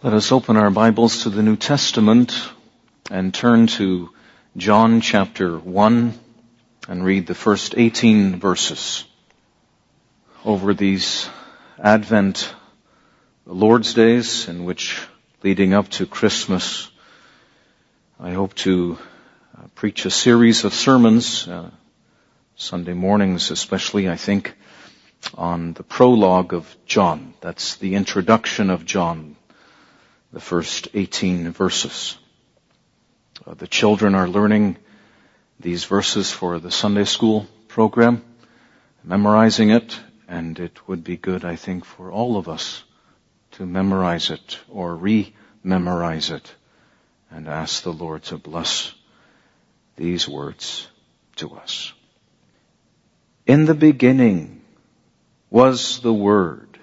Let us open our Bibles to the New Testament and turn to John chapter 1 and read the first 18 verses. Over these Advent Lord's Days, in which leading up to Christmas, I hope to preach a series of sermons, Sunday mornings especially, I think, on the prologue of John. That's the introduction of John, the first 18 verses. The children are learning these verses for the Sunday school program, memorizing it, and it would be good, I think, for all of us to memorize it or re-memorize it and ask the Lord to bless these words to us. In the beginning was the Word,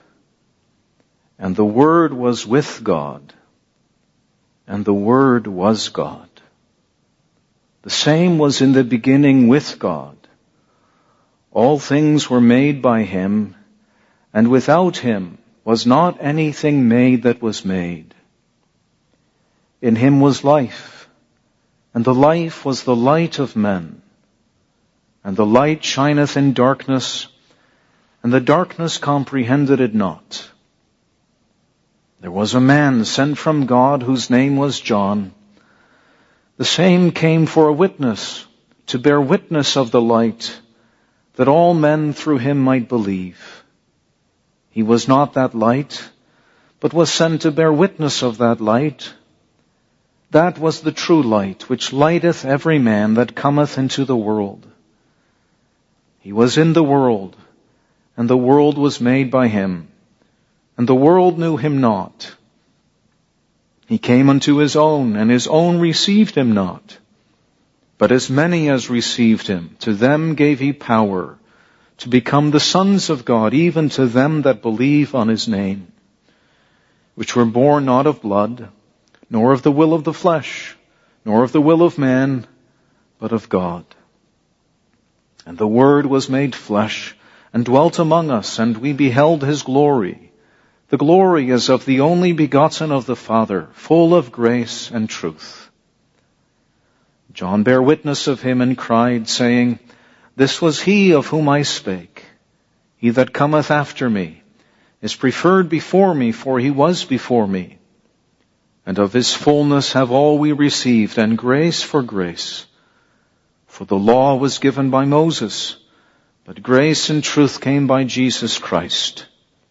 and the Word was with God, and the Word was God. The same was in the beginning with God. All things were made by Him, and without Him was not anything made that was made. In Him was life, and the life was the light of men. And the light shineth in darkness, and the darkness comprehended it not. There was a man sent from God whose name was John. The same came for a witness, to bear witness of the light, that all men through him might believe. He was not that light, but was sent to bear witness of that light. That was the true light, which lighteth every man that cometh into the world. He was in the world, and the world was made by him, and the world knew him not. He came unto his own, and his own received him not. But as many as received him, to them gave he power to become the sons of God, even to them that believe on his name, which were born not of blood, nor of the will of the flesh, nor of the will of man, but of God. And the Word was made flesh, and dwelt among us, and we beheld his glory. The glory is of the only begotten of the Father, full of grace and truth. John bare witness of him and cried, saying, This was he of whom I spake. He that cometh after me is preferred before me, for he was before me. And of his fullness have all we received, and grace for grace. For the law was given by Moses, but grace and truth came by Jesus Christ.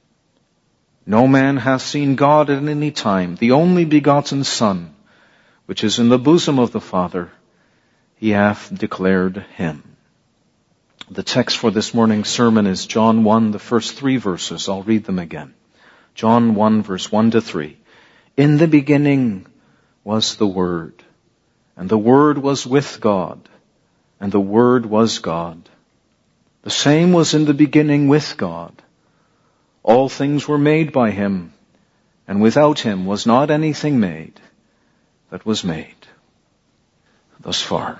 No man hath seen God at any time, the only begotten Son, which is in the bosom of the Father, he hath declared him. The text for this morning's sermon is John 1, the first 3 verses. I'll read them again. John 1, verse 1 to 3. In the beginning was the Word, and the Word was with God, and the Word was God. The same was in the beginning with God. All things were made by him, and without him was not anything made that was made. Thus far.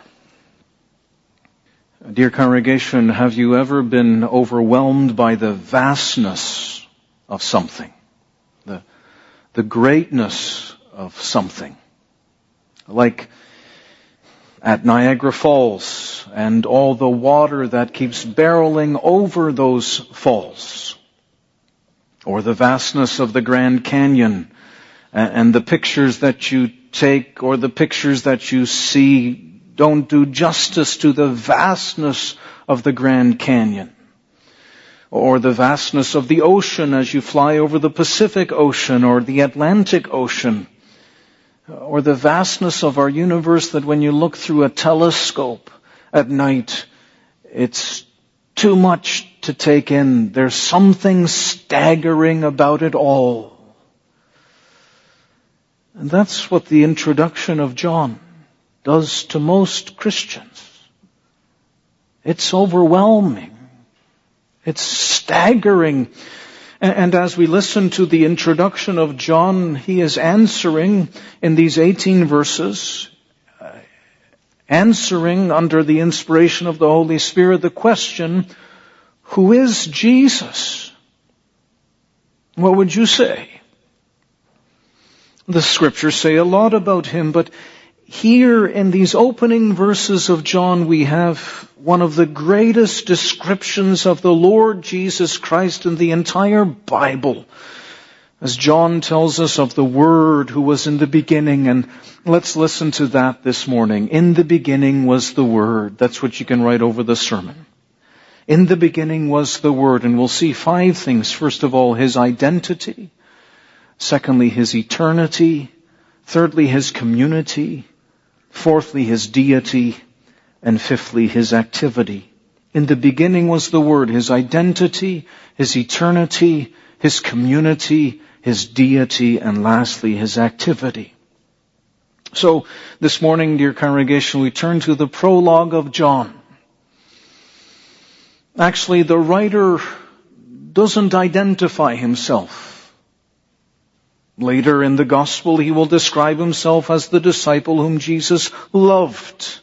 Dear congregation, have you ever been overwhelmed by the vastness of something? The greatness of something? Like at Niagara Falls and all the water that keeps barreling over those falls. Or the vastness of the Grand Canyon and the pictures that you take or the pictures that you see don't do justice to the vastness of the Grand Canyon. Or the vastness of the ocean as you fly over the Pacific Ocean or the Atlantic Ocean. Or the vastness of our universe that when you look through a telescope at night, it's too much to take in. There's something staggering about it all. And that's what the introduction of John does to most Christians. It's overwhelming. It's staggering. And as we listen to the introduction of John, he is answering in these 18 verses, answering under the inspiration of the Holy Spirit the question, who is Jesus? What would you say? The Scriptures say a lot about him, but here in these opening verses of John, we have one of the greatest descriptions of the Lord Jesus Christ in the entire Bible. As John tells us of the Word who was in the beginning, and let's listen to that this morning. In the beginning was the Word. That's what you can write over the sermon. In the beginning was the Word, and we'll see 5 things. First of all, His identity. Secondly, His eternity. Thirdly, His community. Fourthly, His deity. And fifthly, His activity. In the beginning was the Word, His identity, His eternity, His community, His deity, and lastly, His activity. So, this morning, dear congregation, we turn to the prologue of John. Actually, the writer doesn't identify himself. Later in the Gospel, he will describe himself as the disciple whom Jesus loved.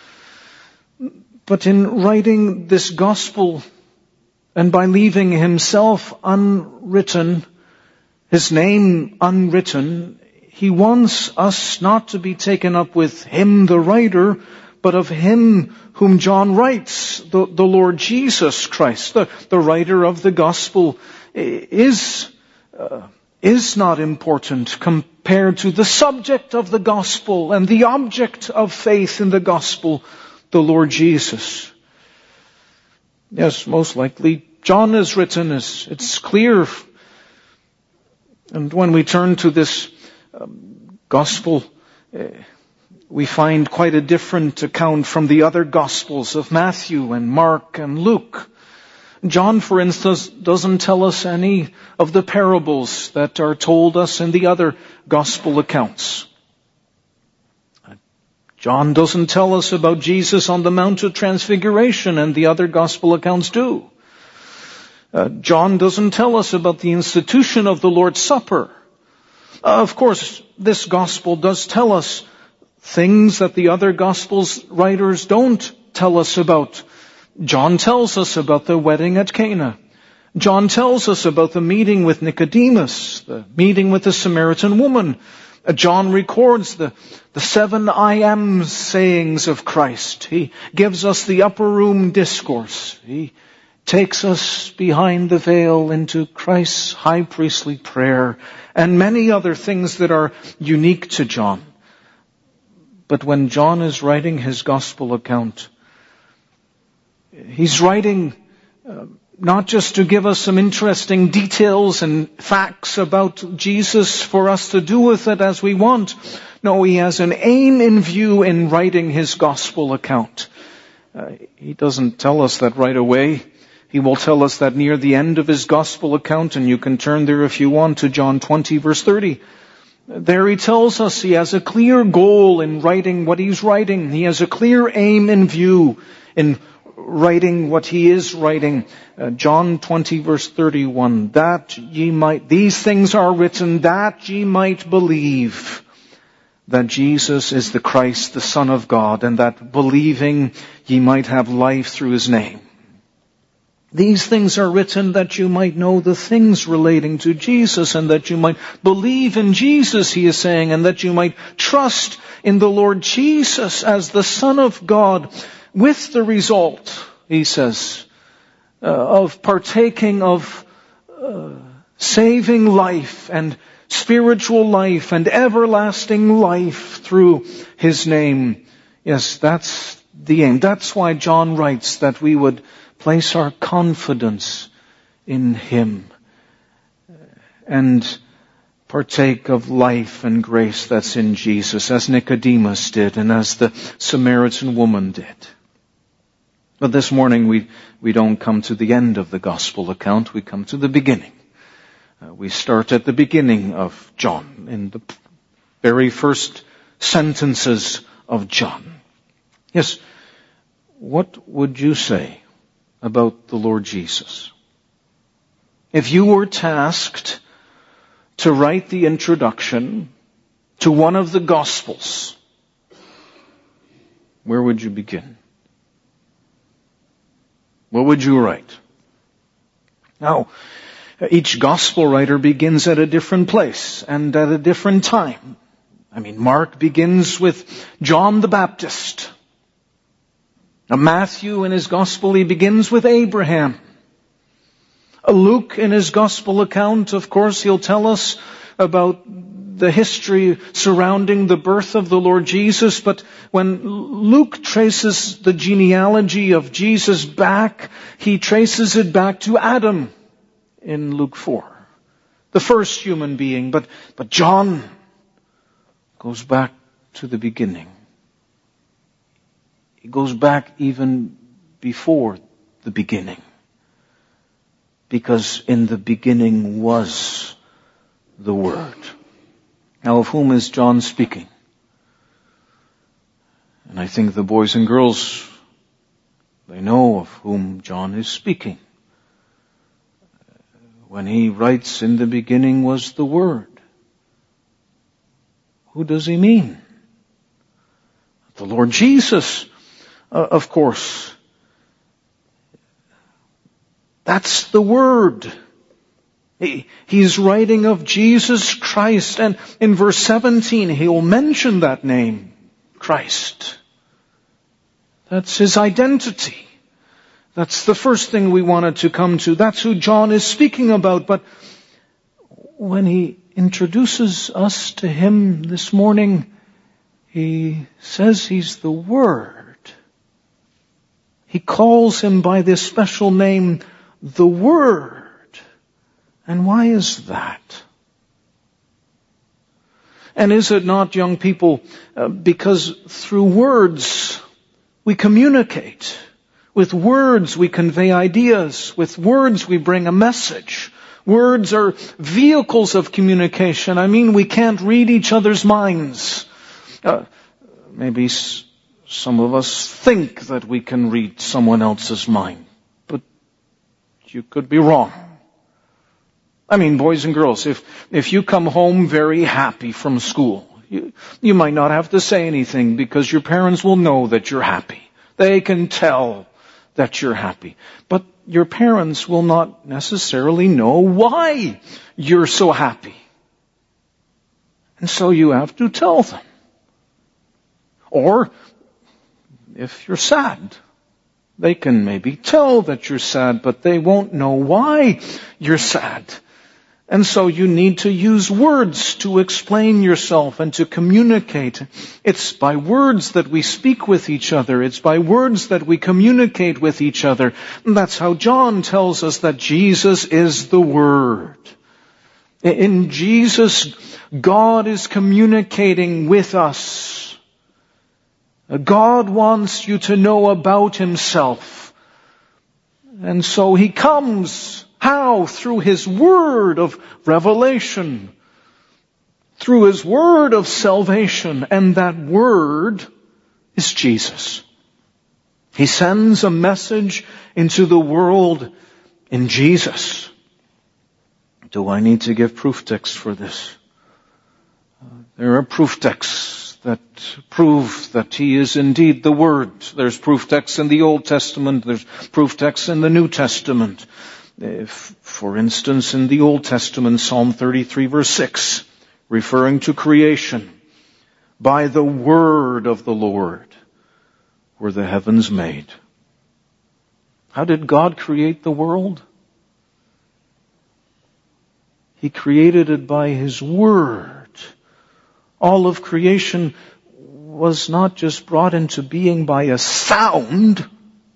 But in writing this Gospel, and by leaving himself unwritten, his name unwritten, he wants us not to be taken up with him, the writer, but of him whom John writes, the Lord Jesus Christ. The writer of the Gospel is not important compared to the subject of the Gospel and the object of faith in the Gospel, the Lord Jesus. Yes, most likely John is written, it's clear. And when we turn to this Gospel, we find quite a different account from the other Gospels of Matthew and Mark and Luke. John, for instance, doesn't tell us any of the parables that are told us in the other Gospel accounts. John doesn't tell us about Jesus on the Mount of Transfiguration, and the other Gospel accounts do. John doesn't tell us about the institution of the Lord's Supper. Of course, this Gospel does tell us things that the other Gospels writers don't tell us about. John tells us about the wedding at Cana. John tells us about the meeting with Nicodemus, the meeting with the Samaritan woman. John records the 7 I am sayings of Christ. He gives us the upper room discourse. He takes us behind the veil into Christ's high priestly prayer and many other things that are unique to John. But when John is writing his Gospel account, he's writing not just to give us some interesting details and facts about Jesus for us to do with it as we want. No, he has an aim in view in writing his Gospel account. He doesn't tell us that right away. He will tell us that near the end of his Gospel account, and you can turn there if you want to John 20 verse 30. There he tells us he has a clear goal in writing what he's writing. He has a clear aim in view in writing what he is writing. John 20 verse 31, these things are written that ye might believe that Jesus is the Christ, the Son of God, and that believing ye might have life through his name. These things are written that you might know the things relating to Jesus, and that you might believe in Jesus, he is saying, and that you might trust in the Lord Jesus as the Son of God, with the result, he says, of partaking of saving life and spiritual life and everlasting life through his name. Yes, that's the aim. That's why John writes that we would place our confidence in him and partake of life and grace that's in Jesus, as Nicodemus did and as the Samaritan woman did. But this morning we don't come to the end of the Gospel account, we come to the beginning. We start at the beginning of John, in the very first sentences of John. Yes, what would you say about the Lord Jesus? If you were tasked to write the introduction to one of the Gospels, where would you begin? What would you write? Now, Each gospel writer begins at a different place and at a different time. Mark begins with John the Baptist. Now, Matthew in his gospel, he begins with Abraham. Luke in his gospel account, of course, he'll tell us about the history surrounding the birth of the Lord Jesus. But when Luke traces the genealogy of Jesus back, he traces it back to Adam in Luke 4, the first human being. But John goes back to the beginning. He goes back even before the beginning. Because in the beginning was the Word. Now, of whom is John speaking? And I think the boys and girls, they know of whom John is speaking. When he writes, in the beginning was the Word. Who does he mean? The Lord Jesus, of course. That's the Word. He's writing of Jesus Christ, and in verse 17 he'll mention that name, Christ. That's his identity. That's the first thing we wanted to come to. That's who John is speaking about. But when he introduces us to him this morning, he says he's the Word. He calls him by this special name, the Word. And why is that? And is it not, young people, because through words we communicate. With words we convey ideas. With words we bring a message. Words are vehicles of communication. We can't read each other's minds. Maybe some of us think that we can read someone else's mind. But you could be wrong. Boys and girls, if you come home very happy from school, you might not have to say anything because your parents will know that you're happy. They can tell that you're happy. But your parents will not necessarily know why you're so happy. And so you have to tell them. Or, if you're sad, they can maybe tell that you're sad, but they won't know why you're sad. And so you need to use words to explain yourself and to communicate. It's by words that we speak with each other. It's by words that we communicate with each other. And that's how John tells us that Jesus is the Word. In Jesus, God is communicating with us. God wants you to know about Himself. And so He comes. How? Through His Word of revelation. Through His Word of salvation. And that Word is Jesus. He sends a message into the world in Jesus. Do I need to give proof texts for this? There are proof texts that prove that He is indeed the Word. There's proof texts in the Old Testament. There's proof texts in the New Testament. For instance, in the Old Testament, Psalm 33 verse 6, referring to creation, by the word of the Lord were the heavens made. How did God create the world? He created it by His Word. All of creation was not just brought into being by a sound,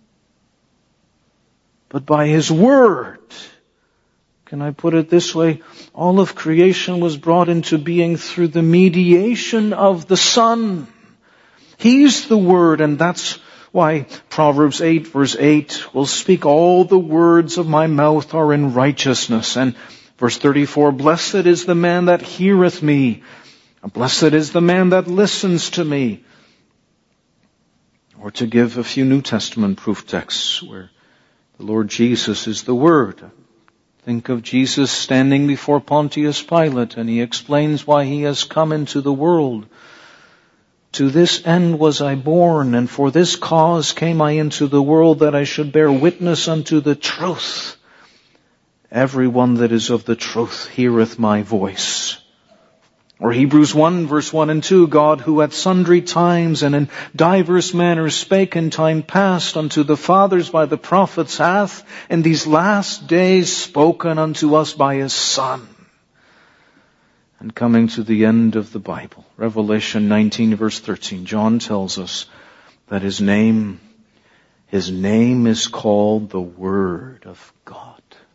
but by His Word. Can I put it this way? All of creation was brought into being through the mediation of the Son. He's the Word, and that's why Proverbs 8 verse 8 will speak, all the words of my mouth are in righteousness. And verse 34, blessed is the man that heareth me. Blessed is the man that listens to me. Or to give a few New Testament proof texts where the Lord Jesus is the Word. Think of Jesus standing before Pontius Pilate, and He explains why He has come into the world. To this end was I born, and for this cause came I into the world, that I should bear witness unto the truth. everyone that is of the truth heareth my voice. Or Hebrews 1, verse 1 and 2, God who at sundry times and in divers manners spake in time past unto the fathers by the prophets hath in these last days spoken unto us by his Son. And coming to the end of the Bible, Revelation 19, verse 13, John tells us that his name is called the Word of God.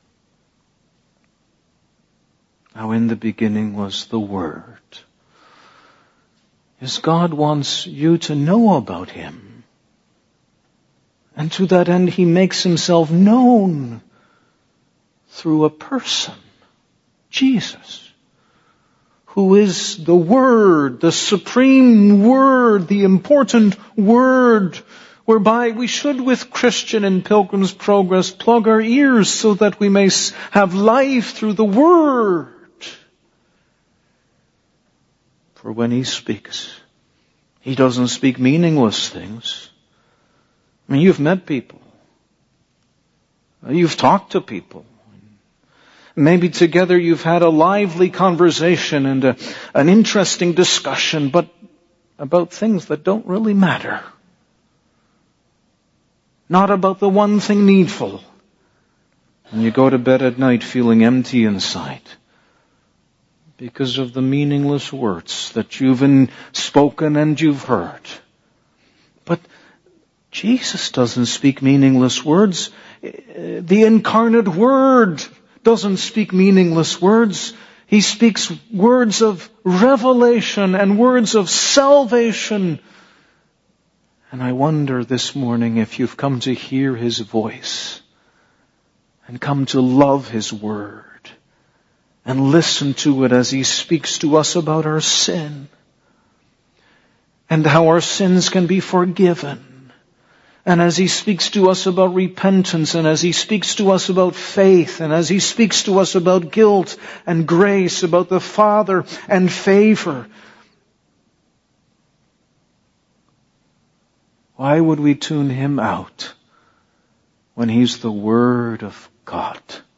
Now in the beginning was the Word. Yes, God wants you to know about Him. And to that end, He makes Himself known through a person, Jesus, who is the Word, the supreme Word, the important Word, whereby we should, with Christian and Pilgrim's Progress, plug our ears so that we may have life through the Word. For when He speaks, He doesn't speak meaningless things. I mean, you've met people. You've talked to people. Maybe together you've had a lively conversation and an interesting discussion, but about things that don't really matter. Not about the one thing needful. And you go to bed at night feeling empty inside because of the meaningless words that you've spoken and you've heard. But Jesus doesn't speak meaningless words. The incarnate Word doesn't speak meaningless words. He speaks words of revelation and words of salvation. And I wonder this morning if you've come to hear His voice and come to love His Word and listen to it as He speaks to us about our sin and how our sins can be forgiven. And as He speaks to us about repentance, and as He speaks to us about faith, and as He speaks to us about guilt and grace, about the Father and favor. Why would we tune Him out when He's the Word of God?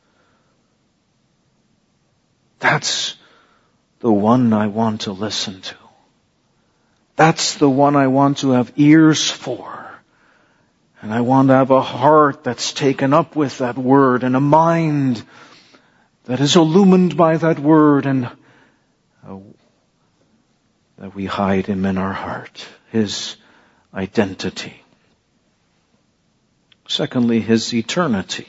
That's the one I want to listen to. That's the one I want to have ears for. And I want to have a heart that's taken up with that Word and a mind that is illumined by that Word, and that we hide Him in our heart, His identity. Secondly, His eternity.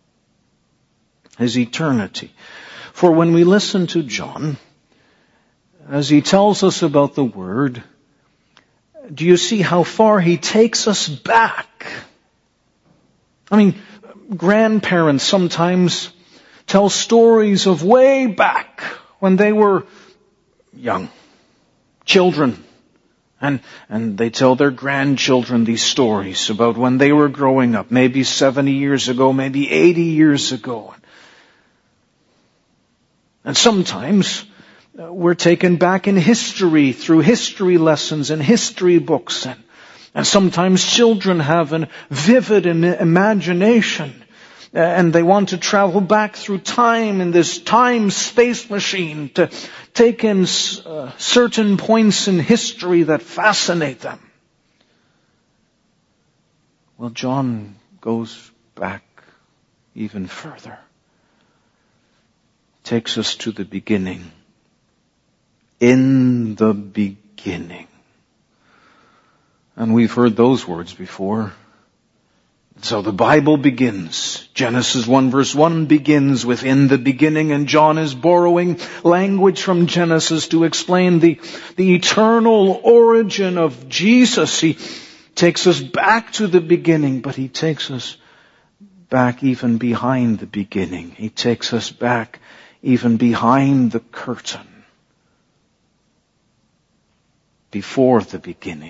His eternity. For when we listen to John, as he tells us about the Word, do you see how far he takes us back? I mean, grandparents sometimes tell stories of way back when they were young, children. And they tell their grandchildren these stories about when they were growing up, maybe 70 years ago, maybe 80 years ago. And sometimes we're taken back in history through history lessons and history books. And sometimes children have a vivid imagination. And they want to travel back through time in this time-space machine to take in certain points in history that fascinate them. Well, John goes back even further. Takes us to the beginning. In the beginning. And we've heard those words before. So the Bible begins. Genesis 1 verse 1 begins with in the beginning, and John is borrowing language from Genesis to explain the eternal origin of Jesus. He takes us back to the beginning, but he takes us back even behind the beginning. He takes us back even behind the curtain. Before the beginning.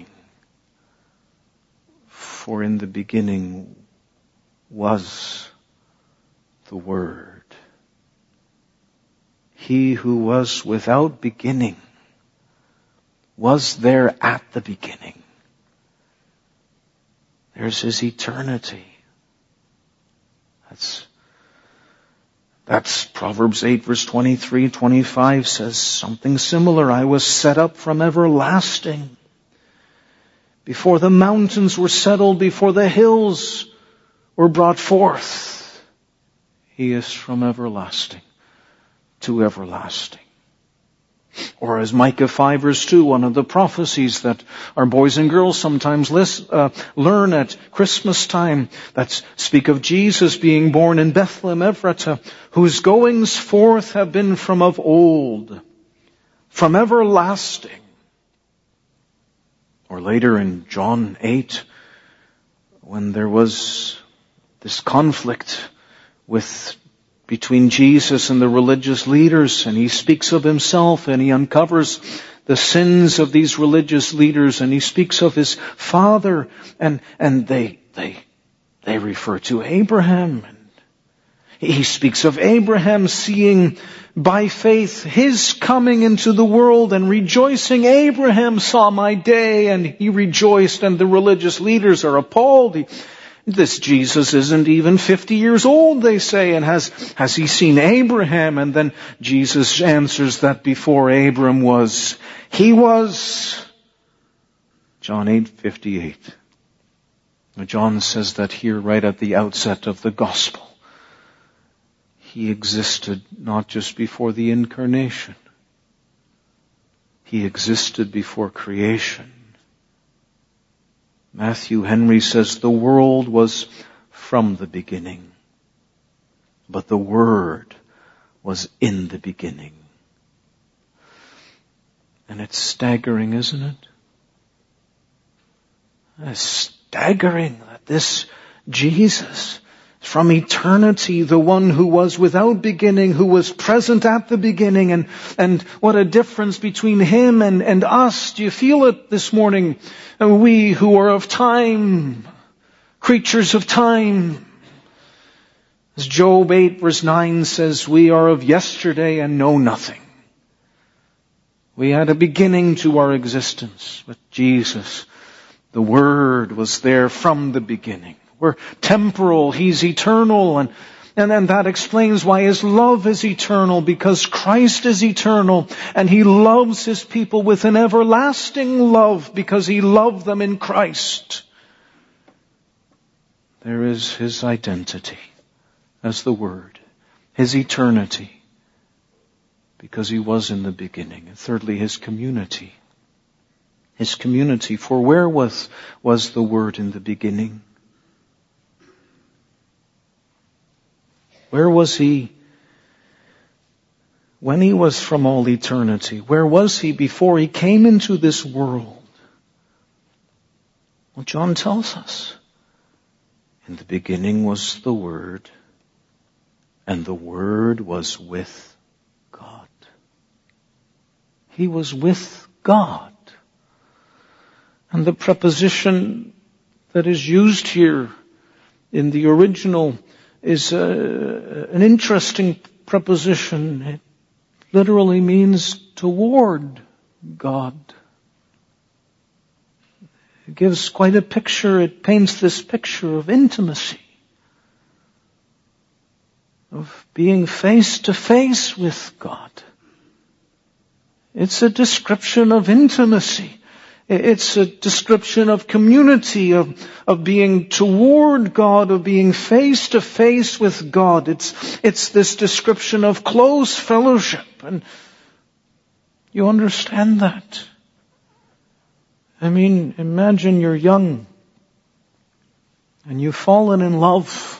For in the beginning was the Word. He who was without beginning was there at the beginning. There's His eternity. That's Proverbs 8 verse 23, 25 says something similar. I was set up from everlasting. Before the mountains were settled, before the hills were brought forth, He is from everlasting to everlasting. Or as Micah 5 verse 2, one of the prophecies that our boys and girls sometimes learn at Christmas time, that speak of Jesus being born in Bethlehem Ephratah, whose goings forth have been from of old, from everlasting. Or later in John 8, when there was this conflict between Jesus and the religious leaders, and He speaks of Himself and He uncovers the sins of these religious leaders, and He speaks of His Father, and they refer to Abraham. And He speaks of Abraham seeing by faith His coming into the world and rejoicing. Abraham saw my day and he rejoiced, and the religious leaders are appalled. This Jesus isn't even 50 years old, they say, and has He seen Abraham? And then Jesus answers that before Abram was, He was. John 8:58. John says that here right at the outset of the gospel. He existed not just before the incarnation. He existed before creation. Matthew Henry says the world was from the beginning, but the Word was in the beginning. And it's staggering, isn't it? It's staggering that this Jesus, from eternity, the one who was without beginning, who was present at the beginning, and what a difference between Him and us. Do you feel it this morning? And we who are of time, creatures of time. As Job 8 verse 9 says, we are of yesterday and know nothing. We had a beginning to our existence, but Jesus, the Word, was there from the beginning. We're temporal, He's eternal, and that explains why His love is eternal, because Christ is eternal, and He loves His people with an everlasting love, because He loved them in Christ. There is His identity as the Word, His eternity, because He was in the beginning. And thirdly, His community. His community, for where was the Word in the beginning? Where was He when He was from all eternity? Where was He before He came into this world? Well, John tells us. In the beginning was the Word, and the Word was with God. He was with God. And the preposition that is used here in the original is an interesting preposition. It literally means toward God. It gives quite a picture. It paints this picture of intimacy, of being face to face with God. It's a description of intimacy. It's a description of community, of being toward God, of being face to face with God. It's this description of close fellowship. And you understand that? I mean, imagine you're young and you've fallen in love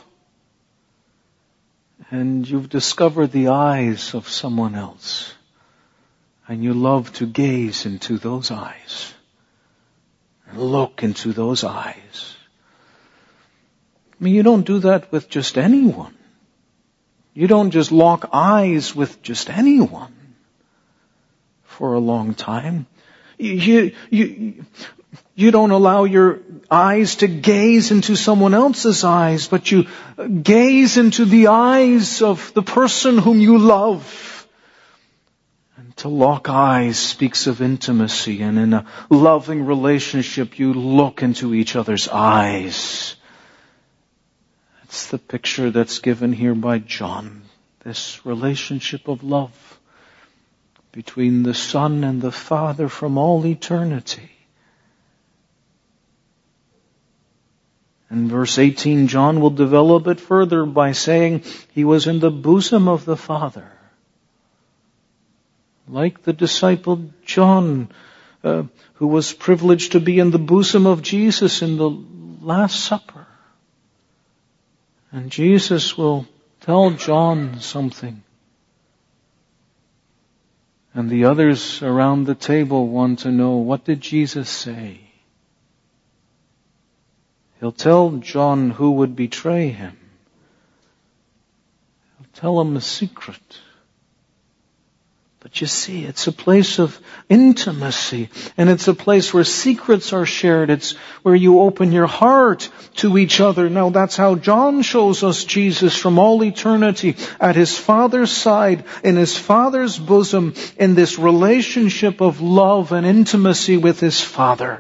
and you've discovered the eyes of someone else, and you love to gaze into those eyes. Look into those eyes. I mean, you don't do that with just anyone. You don't just lock eyes with just anyone for a long time. You don't allow your eyes to gaze into someone else's eyes, but you gaze into the eyes of the person whom you love. To lock eyes speaks of intimacy, and in a loving relationship you look into each other's eyes. That's the picture that's given here by John. this relationship of love between the Son and the Father from all eternity. In verse 18, John will develop it further by saying he was in the bosom of the Father. Like the disciple John, who was privileged to be in the bosom of Jesus in the Last Supper. And Jesus will tell John something. And the others around the table want to know, what did Jesus say? He'll tell John who would betray him. He'll tell him a secret. But you see, it's a place of intimacy, and it's a place where secrets are shared. It's where you open your heart to each other. Now that's how John shows us Jesus from all eternity, at His Father's side, in His Father's bosom, in this relationship of love and intimacy with His Father.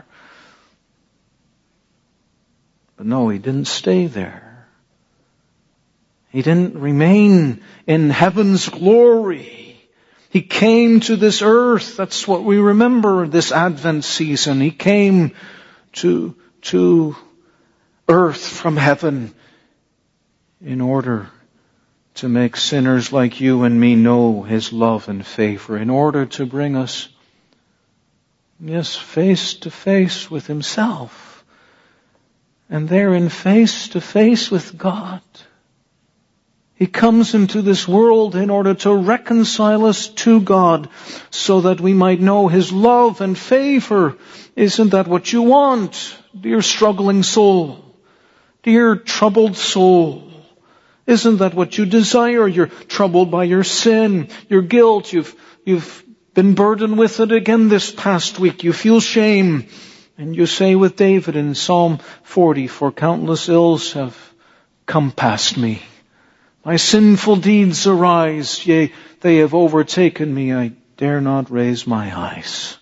But no, He didn't stay there. He didn't remain in heaven's glory. He came to this earth. That's what we remember this Advent season. He came to earth from heaven in order to make sinners like you and me know His love and favor, in order to bring us, yes, face to face with Himself. And therein face to face with God. He comes into this world in order to reconcile us to God so that we might know His love and favor. Isn't that what you want, dear struggling soul? Dear troubled soul? Isn't that what you desire? You're troubled by your sin, your guilt. You've been burdened with it again this past week. You feel shame. And you say with David in Psalm 40, for countless ills have come past me. My sinful deeds arise, yea, they have overtaken me. I dare not raise my eyes.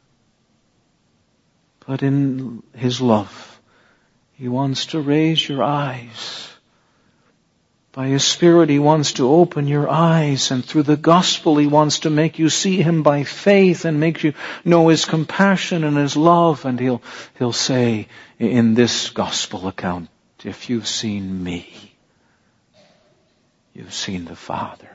But in His love, He wants to raise your eyes. By His Spirit, He wants to open your eyes, and through the gospel, He wants to make you see Him by faith and make you know His compassion and His love. And He'll say in this gospel account, if you've seen me, you've seen the Father.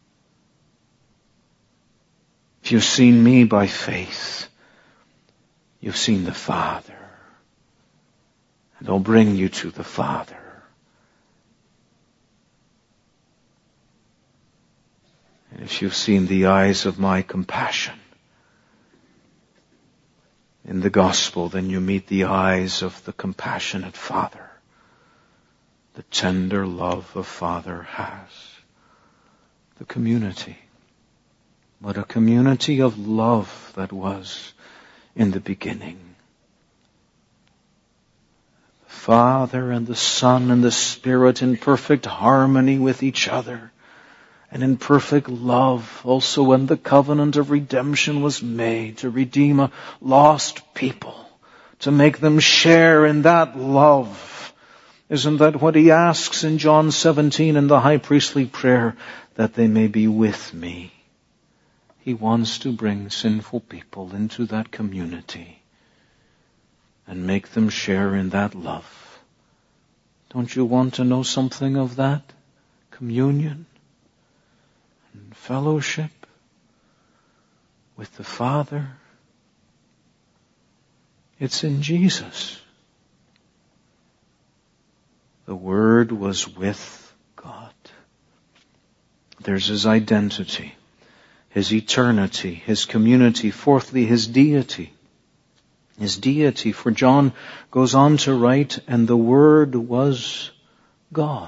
If you've seen me by faith, you've seen the Father. And I'll bring you to the Father. And if you've seen the eyes of my compassion in the gospel, then you meet the eyes of the compassionate Father. The tender love a Father has. The community. What a community of love that was in the beginning. The Father and the Son and the Spirit in perfect harmony with each other. And in perfect love, also when the covenant of redemption was made to redeem a lost people, to make them share in that love. Isn't that what He asks in John 17 in the high priestly prayer? That they may be with me. He wants to bring sinful people into that community and make them share in that love. Don't you want to know something of that? Communion? Fellowship with the Father. It's in Jesus. The Word was with God. There's His identity, His eternity, His community. Fourthly, His deity. His deity. For John goes on to write, and the Word was God.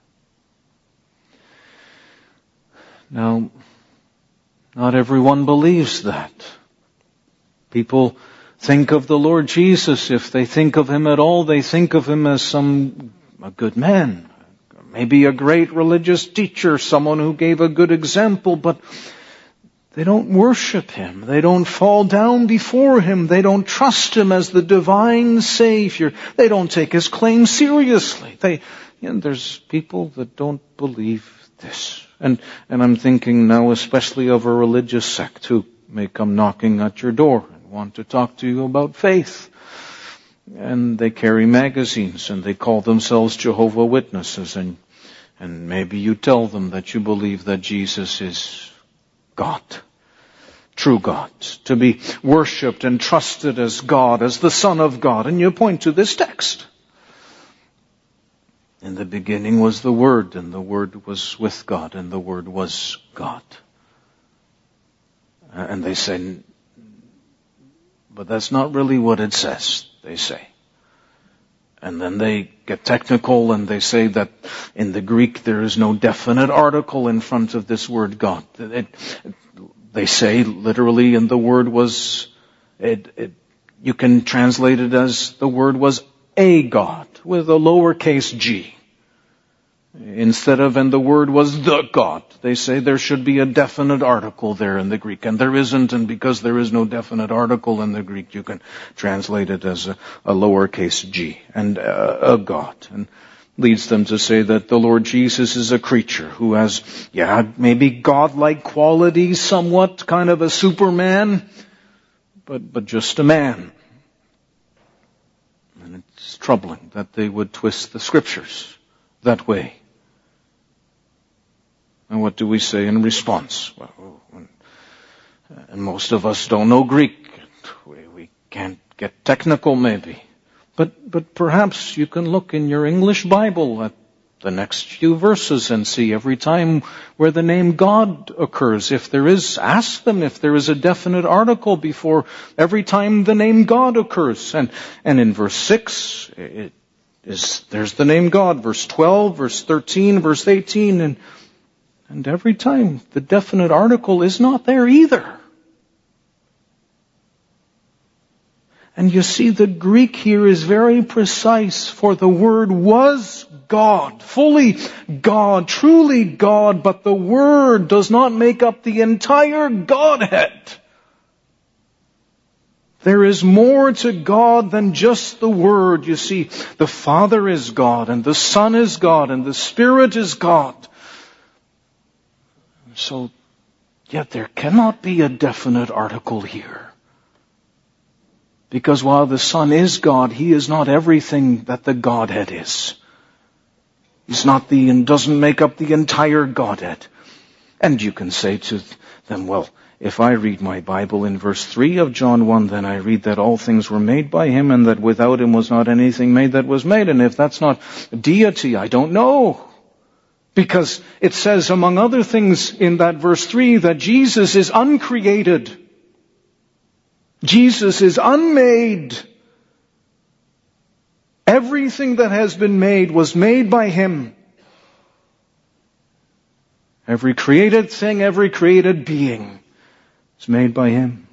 Now, not everyone believes that. People think of the Lord Jesus, if they think of Him at all, they think of Him as a good man, maybe a great religious teacher, someone who gave a good example, but they don't worship Him. They don't fall down before Him. They don't trust Him as the divine Savior. They don't take His claim seriously. There's people that don't believe this. And I'm thinking now especially of a religious sect who may come knocking at your door and want to talk to you about faith. And they carry magazines and they call themselves Jehovah's Witnesses, and maybe you tell them that you believe that Jesus is God, true God, to be worshipped and trusted as God, as the Son of God, and you point to this text. In the beginning was the Word, and the Word was with God, and the Word was God. And they say, but that's not really what it says, they say. And then they get technical and they say that in the Greek there is no definite article in front of this word God. They say literally, and the word was, you can translate it as the word was a God with a lowercase g. Instead of, and the word was the God. They say there should be a definite article there in the Greek, and there isn't, and because there is no definite article in the Greek, you can translate it as a lowercase g, and a God. And leads them to say that the Lord Jesus is a creature who has, maybe God-like qualities, somewhat, kind of a Superman, but just a man. And it's troubling that they would twist the Scriptures that way. And what do we say in response? Well, and most of us don't know Greek. We can't get technical maybe. But perhaps you can look in your English Bible at the next few verses and see every time where the name God occurs. If there is, ask them if there is a definite article before every time the name God occurs. And in verse 6, there's the name God. Verse 12, verse 13, verse 18, and every time the definite article is not there either. And you see, the Greek here is very precise, for the Word was God, fully God, truly God, but the Word does not make up the entire Godhead. There is more to God than just the Word. You see, the Father is God, and the Son is God, and the Spirit is God. So, yet there cannot be a definite article here. Because while the Son is God, He is not everything that the Godhead is. He's not and doesn't make up the entire Godhead. And you can say to them, well, if I read my Bible in verse 3 of John 1, then I read that all things were made by Him and that without Him was not anything made that was made. And if that's not deity, I don't know. Because it says, among other things in that verse 3, that Jesus is uncreated. Jesus is unmade. Everything that has been made was made by Him. Every created thing, every created being is made by Him.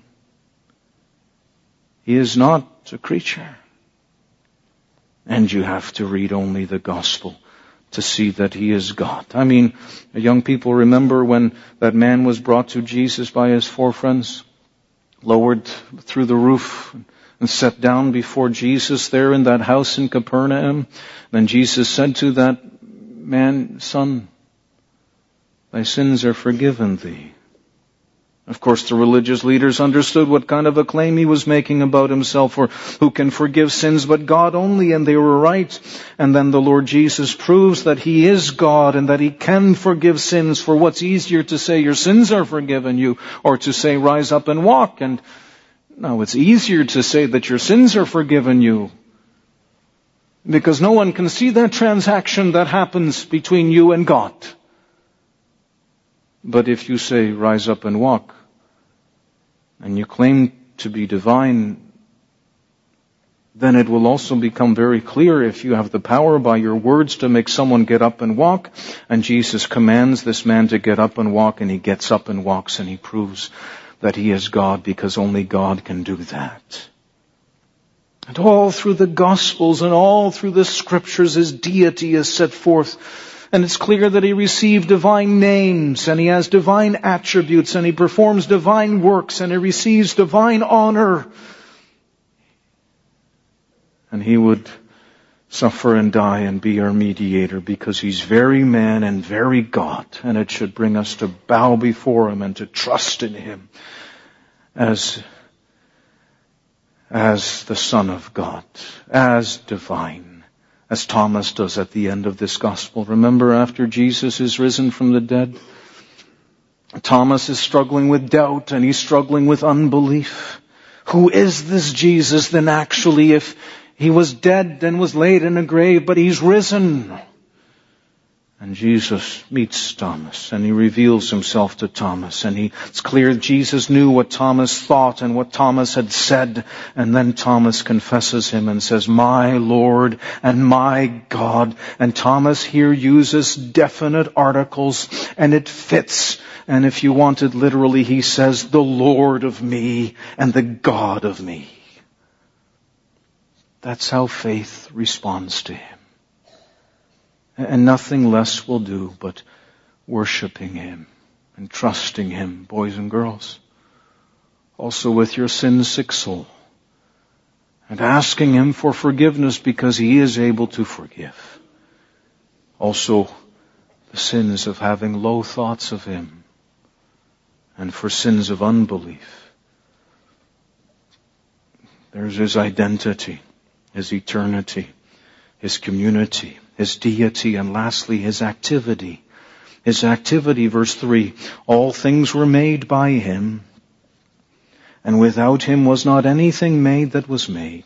He is not a creature. And you have to read only the Gospel to see that He is God. I mean, young people, remember when that man was brought to Jesus by his 4 friends, lowered through the roof and set down before Jesus there in that house in Capernaum. Then Jesus said to that man, son, thy sins are forgiven thee. Of course, the religious leaders understood what kind of a claim he was making about himself, for who can forgive sins but God only, and they were right. And then the Lord Jesus proves that He is God and that He can forgive sins, for what's easier to say your sins are forgiven you, or to say rise up and walk? And no, it's easier to say that your sins are forgiven you, because no one can see that transaction that happens between you and God. But if you say, rise up and walk, and you claim to be divine, then it will also become very clear, if you have the power by your words to make someone get up and walk, and Jesus commands this man to get up and walk, and he gets up and walks, and he proves that He is God, because only God can do that. And all through the Gospels and all through the Scriptures, His deity is set forth. And it's clear that He received divine names, and He has divine attributes, and He performs divine works, and He receives divine honor. And He would suffer and die and be our mediator, because He's very man and very God, and it should bring us to bow before Him and to trust in Him as the Son of God, as divine, as Thomas does at the end of this gospel. Remember, after Jesus is risen from the dead, Thomas is struggling with doubt and he's struggling with unbelief. Who is this Jesus then actually, if He was dead and was laid in a grave, but He's risen? And Jesus meets Thomas and He reveals Himself to Thomas, and it's clear Jesus knew what Thomas thought and what Thomas had said, and then Thomas confesses Him and says, "My Lord and my God." And Thomas here uses definite articles, and it fits. And if you want it literally, he says, "The Lord of me and the God of me." That's how faith responds to Him. And nothing less will do but worshiping Him and trusting Him, boys and girls. Also with your sin-sick soul. And asking Him for forgiveness, because He is able to forgive. Also the sins of having low thoughts of Him. And for sins of unbelief. There's His identity, His eternity, His community, His deity, and lastly, His activity. His activity, verse 3, "All things were made by Him, and without Him was not anything made that was made."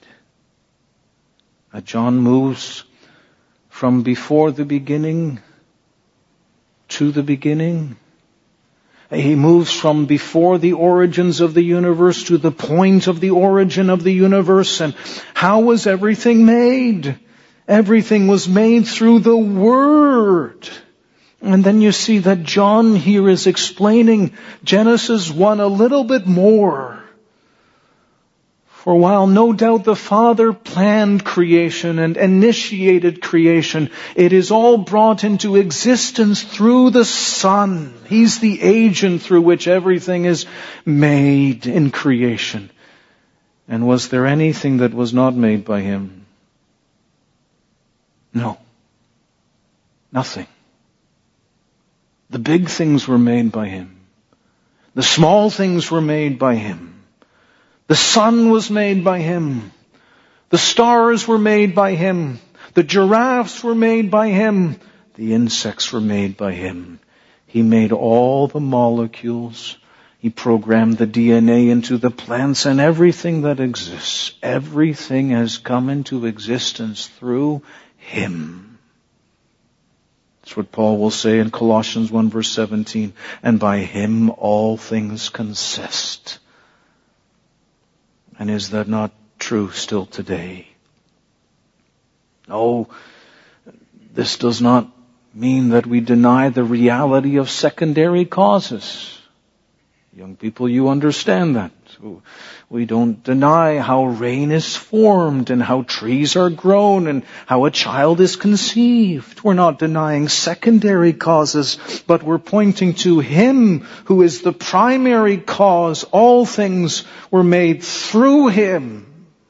John moves from before the beginning to the beginning. He moves from before the origins of the universe to the point of the origin of the universe. And how was everything made? Everything was made through the Word. And then you see that John here is explaining Genesis 1 a little bit more. For while no doubt the Father planned creation and initiated creation, it is all brought into existence through the Son. He's the agent through which everything is made in creation. And was there anything that was not made by Him? No. Nothing. The big things were made by Him. The small things were made by Him. The sun was made by Him. The stars were made by Him. The giraffes were made by Him. The insects were made by Him. He made all the molecules. He programmed the DNA into the plants, and everything that exists. Everything has come into existence through Him. That's what Paul will say in Colossians 1 verse 17. "And by Him all things consist." And is that not true still today? No, this does not mean that we deny the reality of secondary causes. Young people, you understand that. We don't deny how rain is formed and how trees are grown and how a child is conceived. We're not denying secondary causes, but we're pointing to Him who is the primary cause. All things were made through Him.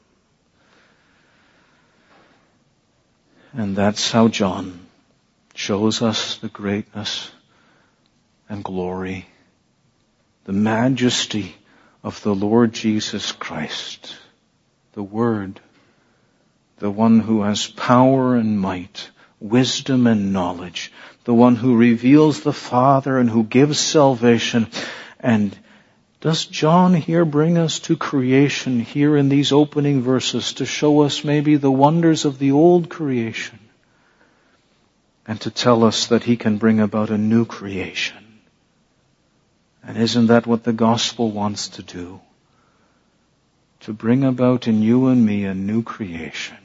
And that's how John shows us the greatness and glory, the majesty of the Lord Jesus Christ, the Word, the one who has power and might, wisdom and knowledge, the one who reveals the Father and who gives salvation. And does John here bring us to creation here in these opening verses to show us maybe the wonders of the old creation and to tell us that He can bring about a new creation? And isn't that what the gospel wants to do? To bring about in you and me a new creation.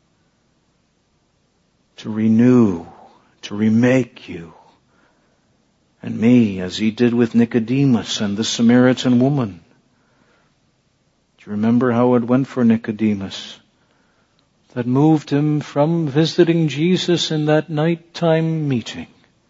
To renew, to remake you and me, as He did with Nicodemus and the Samaritan woman. Do you remember how it went for Nicodemus? That moved him from visiting Jesus in that nighttime meeting.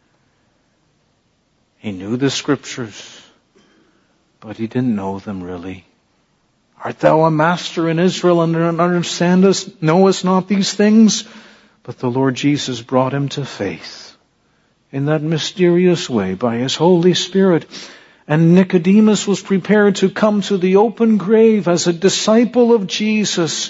He knew the Scriptures, but he didn't know them really. "Art thou a master in Israel and knowest not these things?" But the Lord Jesus brought him to faith in that mysterious way by His Holy Spirit. And Nicodemus was prepared to come to the open grave as a disciple of Jesus.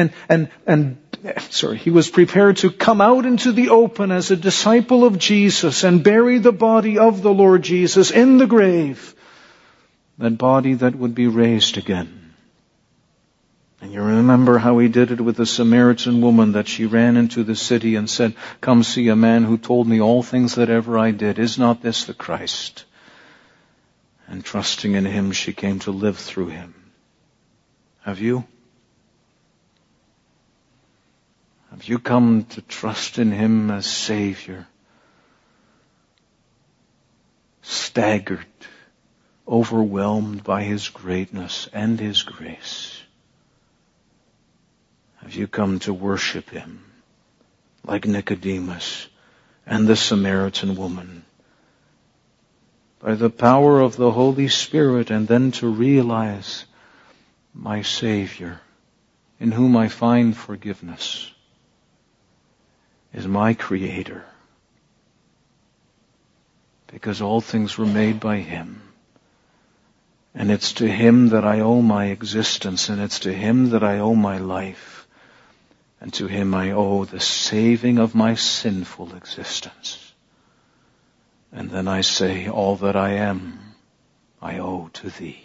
He was prepared to come out into the open as a disciple of Jesus and bury the body of the Lord Jesus in the grave. That body that would be raised again. And you remember how He did it with the Samaritan woman, that she ran into the city and said, "Come see a man who told me all things that ever I did. Is not this the Christ?" And trusting in Him, she came to live through Him. Have you? Have you come to trust in Him as Savior? Staggered, overwhelmed by His greatness and His grace. Have you come to worship Him like Nicodemus and the Samaritan woman by the power of the Holy Spirit, and then to realize my Savior, in whom I find forgiveness, is my Creator, because all things were made by Him. And it's to Him that I owe my existence, and it's to Him that I owe my life. And to Him I owe the saving of my sinful existence. And then I say, all that I am, I owe to Thee.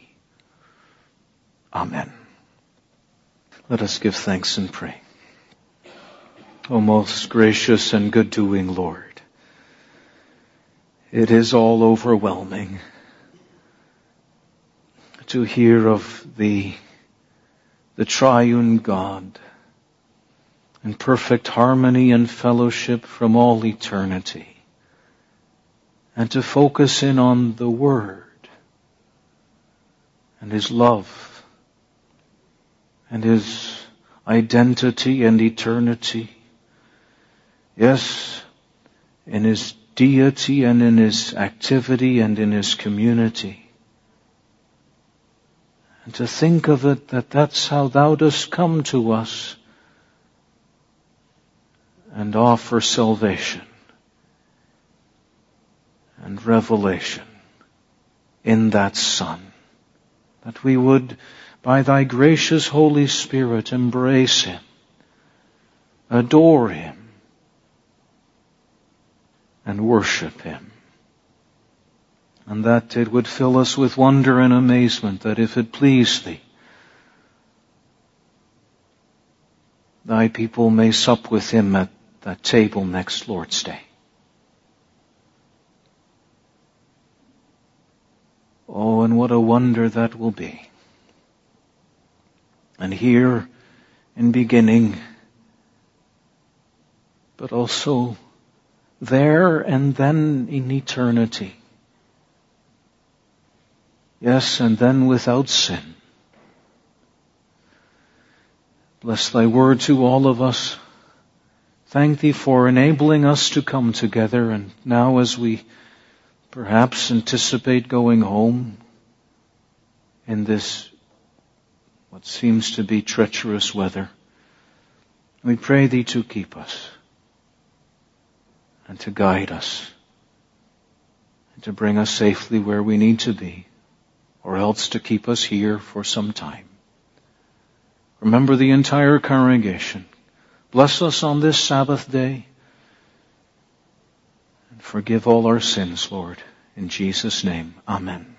Amen. Let us give thanks and pray. O most gracious and good-doing Lord, it is all overwhelming to hear of the triune God in perfect harmony and fellowship from all eternity, and to focus in on the Word and His love and His identity and eternity. Yes, in His deity and in His activity and in His community. And to think of it that that's how Thou dost come to us and offer salvation and revelation in that Son, that we would, by Thy gracious Holy Spirit, embrace Him, adore Him, and worship Him. And that it would fill us with wonder and amazement that if it please Thee, Thy people may sup with Him at that table next Lord's Day. Oh, and what a wonder that will be. And here in beginning, but also there and then in eternity. Yes, and then without sin. Bless Thy word to all of us. Thank Thee for enabling us to come together, and now as we perhaps anticipate going home in this what seems to be treacherous weather, we pray Thee to keep us and to guide us and to bring us safely where we need to be, or else to keep us here for some time. Remember the entire congregation. Bless us on this Sabbath day. And forgive all our sins, Lord. In Jesus' name, amen.